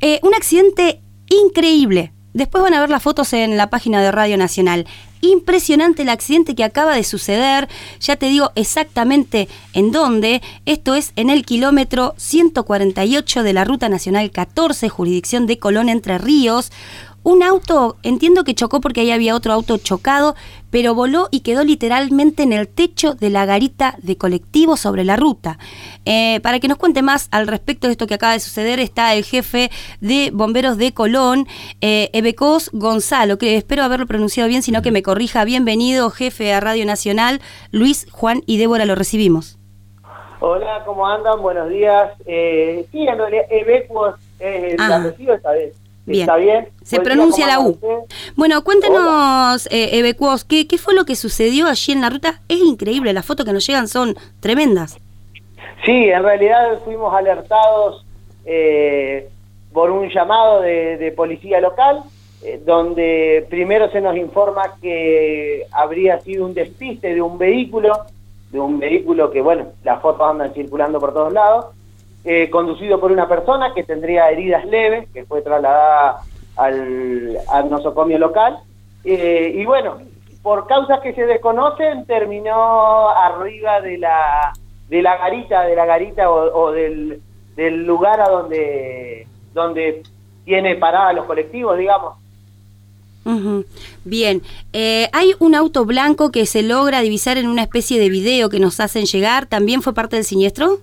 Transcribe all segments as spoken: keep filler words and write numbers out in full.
Eh, un accidente increíble. Después van a ver las fotos en la página de Radio Nacional. Impresionante el accidente que acaba de suceder. Ya te digo exactamente en dónde. Esto es en el kilómetro ciento cuarenta y ocho de la Ruta Nacional catorce, jurisdicción de Colón, Entre Ríos. Un auto, entiendo que chocó porque ahí había otro auto chocado, pero voló y quedó literalmente en el techo de la garita de colectivo sobre la ruta. Eh, para que nos cuente más al respecto de esto que acaba de suceder, está el jefe de bomberos de Colón, eh, Ebecos Gonzalo, que espero haberlo pronunciado bien, sino que me corrija. Bienvenido, jefe, a Radio Nacional. Luis, Juan y Débora lo recibimos. Hola, ¿cómo andan? Buenos días. Eh, sí, en realidad, Ebecos es el apellido esta vez. Bien. ¿Está bien? Se pronuncia la U. Bueno, cuéntenos, eh, Ebecuos, ¿qué, ¿qué fue lo que sucedió allí en la ruta? Es increíble, las fotos que nos llegan son tremendas. Sí, en realidad fuimos alertados eh, por un llamado de, de policía local, eh, donde primero se nos informa que habría sido un despiste de un vehículo, de un vehículo que, bueno, las fotos andan circulando por todos lados, Eh, conducido por una persona que tendría heridas leves, que fue trasladada al, al nosocomio local, eh, y bueno, por causas que se desconocen, terminó arriba de la de la garita, de la garita o, o del, del lugar a donde, donde tiene parada los colectivos, digamos. Uh-huh. Bien, eh, hay un auto blanco que se logra divisar en una especie de video que nos hacen llegar, ¿también fue parte del siniestro?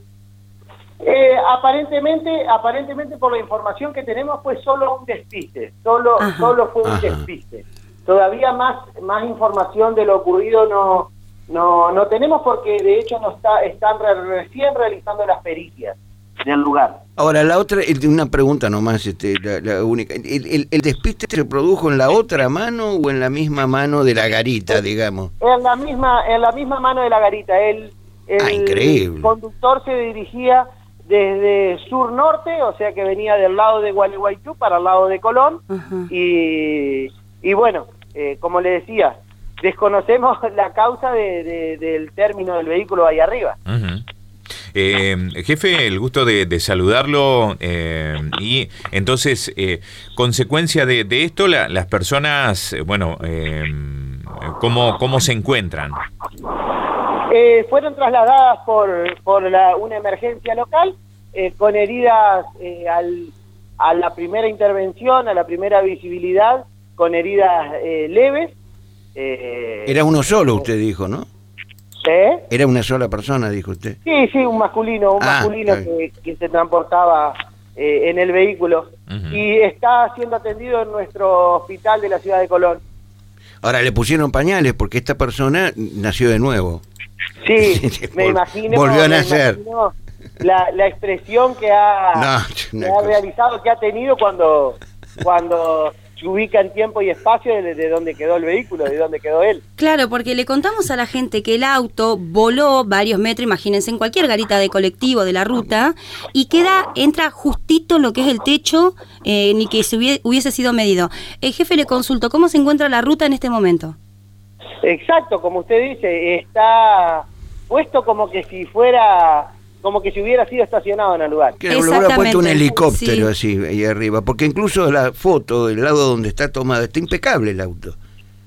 Eh, aparentemente, aparentemente por la información que tenemos fue solo un despiste, solo, solo fue un Ajá. despiste. Todavía más, más información de lo ocurrido no, no, no tenemos porque de hecho no está, están re, recién realizando las pericias del lugar. Ahora, la otra, una pregunta nomás, este, la, la única. ¿El, el, ¿El despiste se produjo en la otra mano o en la misma mano de la garita, digamos? En la misma, en la misma mano de la garita. El, el ah, increíble. conductor se dirigía desde sur-norte, o sea que venía del lado de Gualeguaychú para el lado de Colón, uh-huh. y, y bueno, eh, como le decía, desconocemos la causa de, de, del término del vehículo ahí arriba. Uh-huh. Eh, jefe, el gusto de, de saludarlo, eh, y entonces, eh, consecuencia de, de esto, la, las personas, bueno, eh, ¿cómo, cómo se encuentran? Eh, fueron trasladadas por, por la, una emergencia local, eh, con heridas eh, al, a la primera intervención, a la primera visibilidad, con heridas eh, leves. Eh, Era uno solo, usted dijo, ¿no? ¿Eh? Era una sola persona, dijo usted. Sí, sí, un masculino, un ah, masculino que, que se transportaba eh, en el vehículo, uh-huh. y está siendo atendido en nuestro hospital de la ciudad de Colón. Ahora, le pusieron pañales porque esta persona nació de nuevo. Sí, me imagino. Volvió a nacer. La, la expresión que ha, no, que ha realizado, que ha tenido cuando, cuando se ubica en tiempo y espacio de, de dónde quedó el vehículo, de dónde quedó él. Claro, porque le contamos a la gente que el auto voló varios metros, imagínense, en cualquier garita de colectivo de la ruta, y queda, entra justito en lo que es el techo, eh, ni que se hubiese, hubiese sido medido. El jefe, le consulto, ¿cómo se encuentra la ruta en este momento? Exacto, como usted dice, está puesto como que si fuera, como que si hubiera sido estacionado en el lugar. Que le hubiera puesto un helicóptero, sí, así, ahí arriba, porque incluso la foto del lado donde está tomada, está impecable el auto.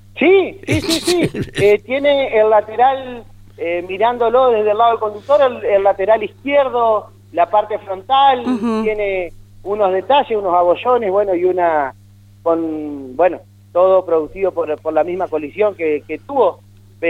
Sí, sí, sí, sí. eh, tiene el lateral, eh, mirándolo desde el lado del conductor, el, el lateral izquierdo, la parte frontal, uh-huh. tiene unos detalles, unos abollones, bueno, y una, con, bueno, todo producido por, por la misma colisión que, que tuvo,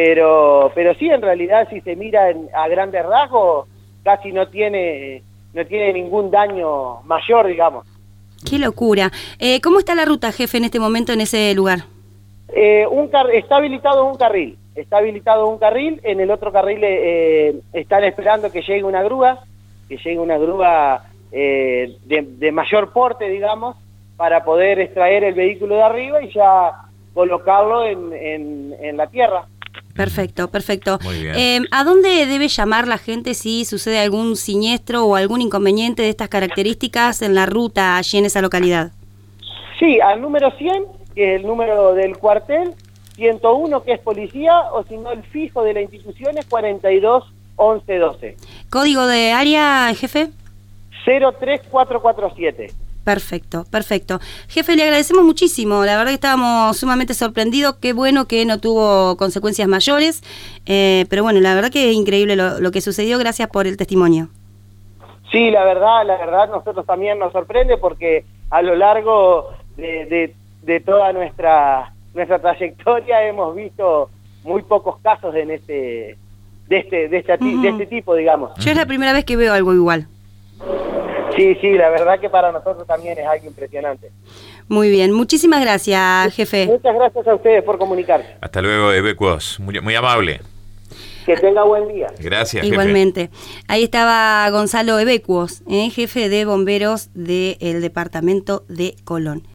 pero pero sí, en realidad, si se mira en, a grandes rasgos, casi no tiene no tiene ningún daño mayor, digamos. ¡Qué locura! Eh, ¿Cómo está la ruta, jefe, en este momento en ese lugar? Eh, un car está habilitado un carril, está habilitado un carril, en el otro carril eh, están esperando que llegue una grúa, que llegue una grúa eh, de, de mayor porte, digamos, para poder extraer el vehículo de arriba y ya colocarlo en, en, en la tierra. Perfecto, perfecto. Muy bien. Eh, ¿A dónde debe llamar la gente si sucede algún siniestro o algún inconveniente de estas características en la ruta allí en esa localidad? Sí, al número cien, que es el número del cuartel, ciento uno, que es policía, o si no el fijo de la institución es cuarenta y dos once doce. ¿Código de área, jefe? cero tres cuatro cuatro siete. Perfecto, perfecto. Jefe, le agradecemos muchísimo. La verdad que estábamos sumamente sorprendidos. Qué bueno que no tuvo consecuencias mayores. Eh, pero bueno, la verdad que es increíble lo, lo que sucedió. Gracias por el testimonio. Sí, la verdad, la verdad, nosotros también nos sorprende porque a lo largo de, de, de toda nuestra nuestra trayectoria hemos visto muy pocos casos en este de este de este, uh-huh. de este tipo, digamos. Yo es la primera vez que veo algo igual. Sí, sí, la verdad que para nosotros también es algo impresionante. Muy bien, muchísimas gracias, jefe. Muchas gracias a ustedes por comunicarse. Hasta luego, Ebecuos, muy, muy amable. Que tenga buen día. Gracias, igualmente. Jefe. Ahí estaba Gonzalo Ebecuos, ¿eh? jefe de bomberos del departamento de Colón.